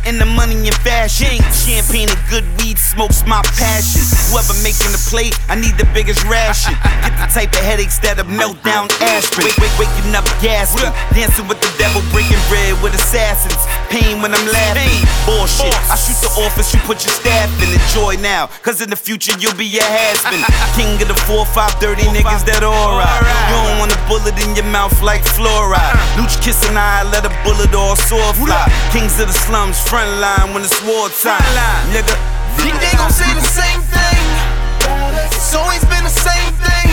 and the money and fashion. Champagne and good weed smokes my passion. Whoever making the plate, I need the biggest ration. Get the type of headaches that'll melt down aspirin. Waking up gasping, dancing with the devil, breaking bread with assassins. Pain when I'm laughing, bullshit. I shoot the office, you put your staff in. Enjoy now, cause in the future you'll be a has-been. King of the 4-5 dirty niggas that alright. You don't want a bullet in your mouth like fluoride. Luch kiss an eye, let a bullet or a sword fly. Kings of the slums, front line when it's wartime. Nigga, they gon' say the same thing. It's always been the same thing.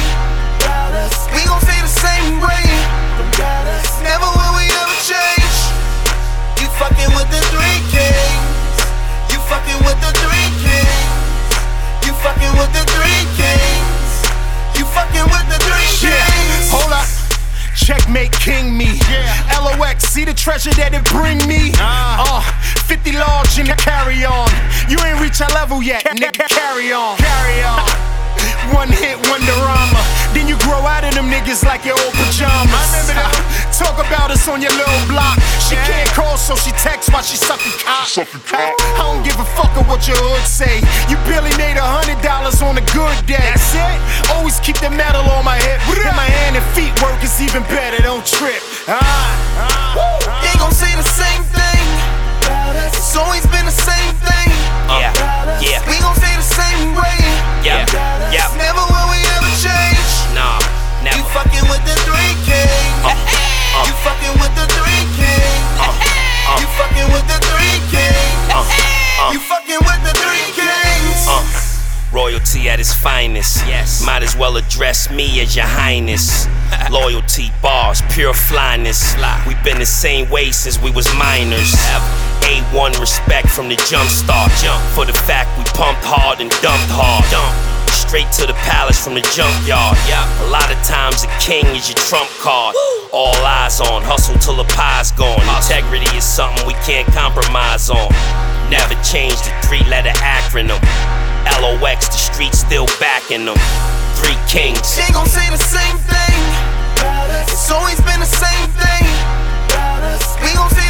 We gon' stay the same way. Never will we ever change. You fucking with the 3 kings. You fucking with the 3 kings. You fucking with the 3 kings. You fucking with the 3 kings. Hold up. Checkmate king me. LOX, see the treasure that it bring me. 50 large in the carry on. You ain't reach our level yet, nigga. Carry on. Carry on. One hit wonderama. Then you grow out of them niggas like your old pajamas. Talk about us on your little block. She can't call, so she texts while she sucking cock. I don't give a fuck of what your hood say. You barely made $100 on a good day. That's it. Always keep the metal on my hip. And my hand and feet work is even better. Don't trip. They gon' say the same thing. It's always been the same thing. Yeah. We gon' stay the same way. Yeah. Never will we ever change. Nah, never. You fucking with the 3 kings. You fucking with the 3 kings. You fucking with the 3 kings. You fucking with the 3 kings. Royalty at its finest. Yes. Might as well address me as your highness. Loyalty, bars, pure flyness. We've been the same way since we was minors. A1 respect from the jump start. For the fact we pumped hard and dumped hard. Straight to the palace from the junkyard. A lot of times a king is your trump card. All eyes on, hustle till the pie's gone. Integrity is something we can't compromise on. Never change the 3-letter acronym. LOX, the streets still backing them. 3 kings. They gon' say the same thing. It's always been the same thing. We gon' say